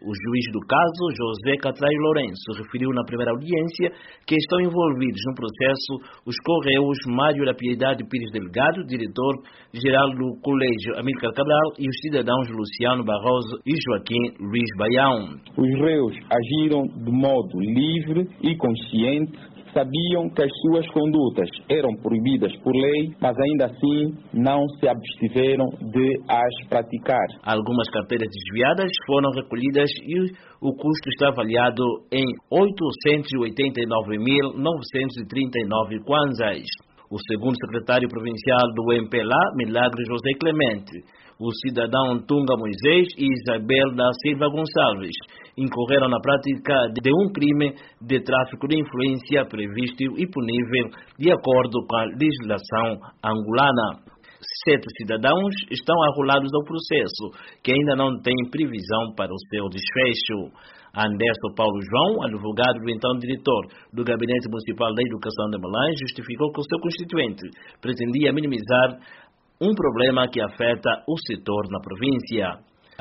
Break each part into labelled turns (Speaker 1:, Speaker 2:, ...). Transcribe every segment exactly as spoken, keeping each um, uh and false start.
Speaker 1: O juiz do caso, José Catraio Lourenço, referiu na primeira audiência que estão envolvidos no processo os correios Mário da Piedade Pires Delgado, diretor-geral do Colégio Amílcar Cabral, e os cidadãos Luciano Barroso e Joaquim Luiz Baião.
Speaker 2: Os réus agiram de modo livre e consciente, sabiam que as suas condutas eram proibidas por lei, mas ainda assim não se abstiveram de as praticar.
Speaker 1: Algumas carteiras desviadas foram recolhidas e o custo está avaliado em oitocentos e oitenta e nove mil novecentos e trinta e nove kwanzas. O segundo secretário provincial do M P L A, Milagre José Clemente, o cidadão Tunga Moisés e Isabel da Silva Gonçalves incorreram na prática de um crime de tráfico de influência previsto e punível de acordo com a legislação angolana. Sete cidadãos estão arrolados ao processo, que ainda não tem previsão para o seu desfecho. Anderson Paulo João, advogado do então diretor do Gabinete Municipal da Educação de Malães, justificou que o seu constituinte pretendia minimizar um problema que afeta o setor na província.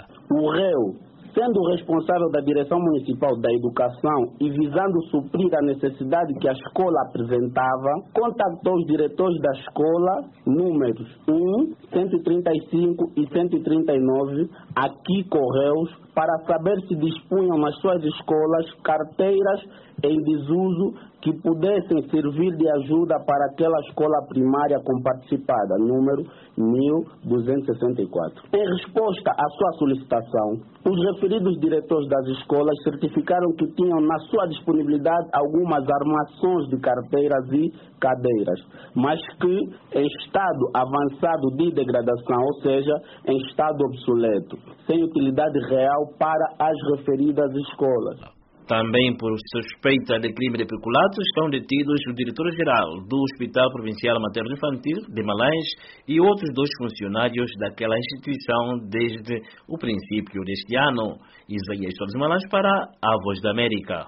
Speaker 3: O réu, sendo responsável da Direção Municipal da Educação e visando suprir a necessidade que a escola apresentava, contactou os diretores da escola, números um, cento e trinta e cinco e cento e trinta e nove, aqui Correios, para saber se dispunham nas suas escolas carteiras em desuso que pudessem servir de ajuda para aquela escola primária comparticipada, número mil duzentos e sessenta e quatro. Em resposta à sua solicitação, os referidos diretores das escolas certificaram que tinham na sua disponibilidade algumas armações de carteiras e cadeiras, mas que em estado avançado de degradação, ou seja, em estado obsoleto, sem utilidade real para as referidas escolas.
Speaker 1: Também por suspeita de crime de peculato estão detidos o diretor-geral do Hospital Provincial Materno-Infantil de Malães e outros dois funcionários daquela instituição desde o princípio deste ano. Isaías Soares Malães para a Voz da América.